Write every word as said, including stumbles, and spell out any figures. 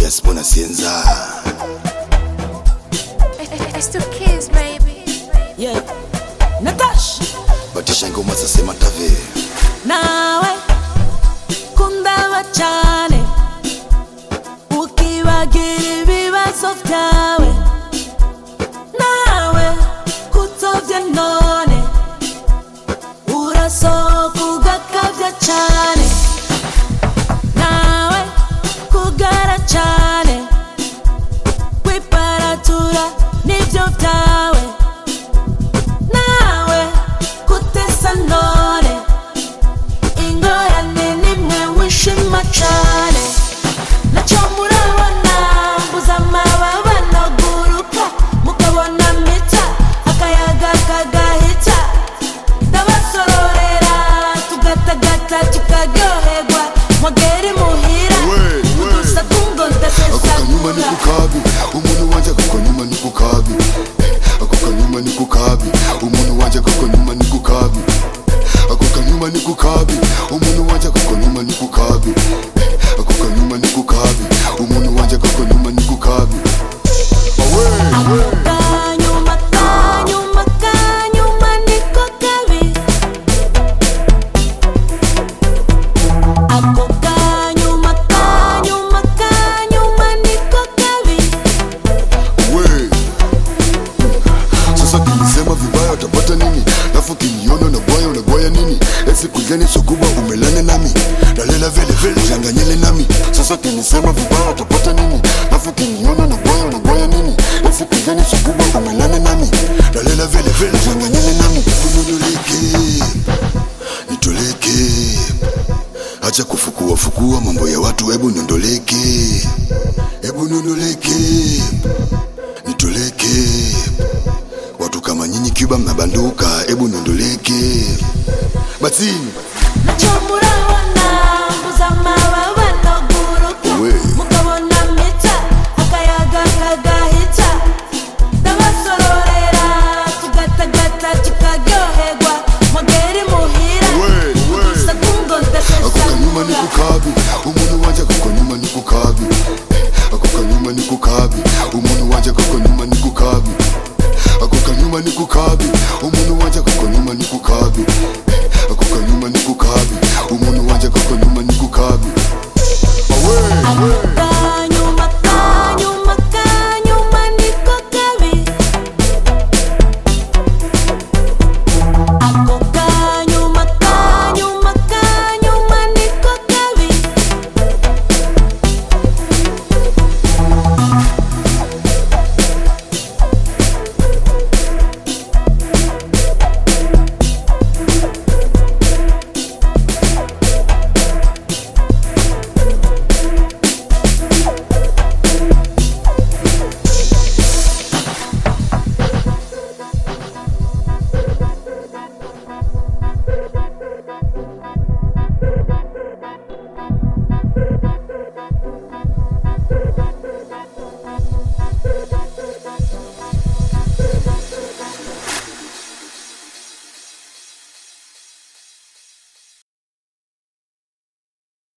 yes mona sienza. It's two kids, baby. Yeah. Natash. Batisha ngoma sasa matave. Nawe kundaba cyane ukibagira ibibazo byawe. Nawe kutovya none urasohoka ugakabya cyane. Nawe kugara cyane kwiparatura nibyo byawe. Nawe kutesa none ingorane nimwe wishima cyane. Nacyo murabona mbuza amababa naguruka mukabona mpita akayaga kagahita. Ndabasororera tugatagata tukaryoherwa mwagera imuhira udusa tungo Akukanyuma ni ndasesagura. kukabi umuntu wanje akukanyuma ni kukabi. Akukanyuma ni kukabi umuntu wanje akukanyuma ni kukabi. Akukanyuma ni kukabi umuntu wanje akukanyuma ni kukabi. Akukanyuma ni kukabi umuntu wanje akukanyuma ni kukabi. Kanyuma kanyuma kanyuma niko kabi. Ako kanyuma kanyuma kanyuma niko kabi. We sasa kinisema vibaya utapata nini? Lafu kiniona na boya unaboya nini? Esi kujani sukuba umelane nami nalela vele vele janganyele nami. Sasa kinisema vibaya utapata nini? Lafu kiniona na boya unaboya nini? Esi kujani sukuba umelane nami nalela vele vele janganyele nami. Kununulike nitoleke, acha kufukua fukua mambo ya watu, ebu niondoleke, ebu niondoleke nitoleke. Watu kama nyinyi Cuba mnabanduka, ebu niondoleke. Batini Nacyo